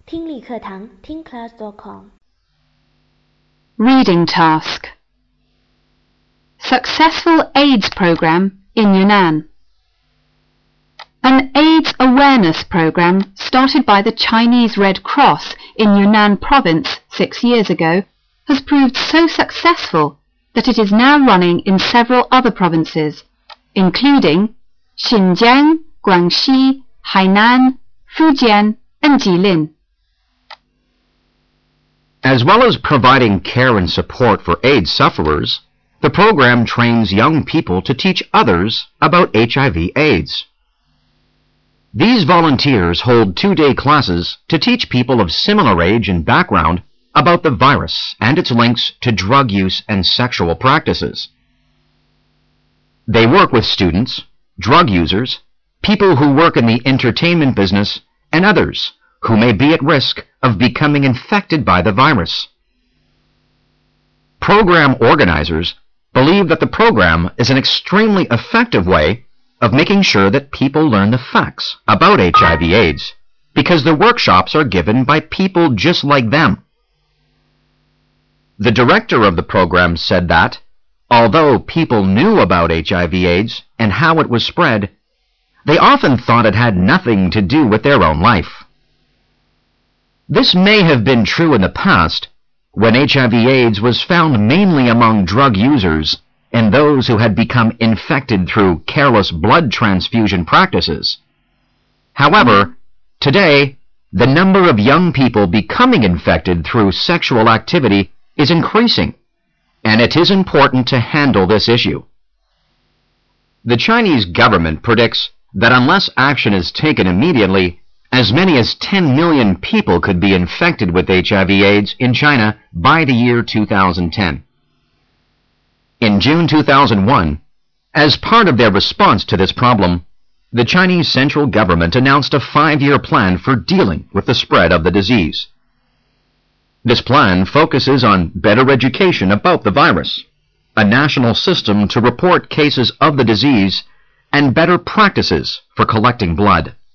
听力课堂听 class.com Reading task. Successful AIDS program in Yunnan. An AIDS awareness program started by the Chinese Red Cross in Yunnan province 6 years ago has proved so successful that it is now running in several other provinces, including Xinjiang, Guangxi, Hainan, Fujian, and Jilin. As well as providing care and support for AIDS sufferers, the program trains young people to teach others about HIV/AIDS. These volunteers hold 2-day classes to teach people of similar age and background about the virus and its links to drug use and sexual practices. They work with students, drug users, people who work in the entertainment business, and others who may be at risk of becoming infected by the virus. Program organizers believe that the program is an extremely effective way of making sure that people learn the facts about HIV/AIDS because the workshops are given by people just like them. The director of the program said that, although people knew about HIV/AIDS and how it was spread, they often thought it had nothing to do with their own life. This may have been true in the past, when HIV/AIDS was found mainly among drug users and those who had become infected through careless blood transfusion practices. However, today, the number of young people becoming infected through sexual activity is increasing, and it is important to handle this issue. The Chinese government predicts that unless action is taken immediately, as many as 10 million people could be infected with HIV/AIDS in China by the year 2010. In June 2001, as part of their response to this problem, the Chinese central government announced a 5-year plan for dealing with the spread of the disease. This plan focuses on better education about the virus, a national system to report cases of the disease, and better practices for collecting blood.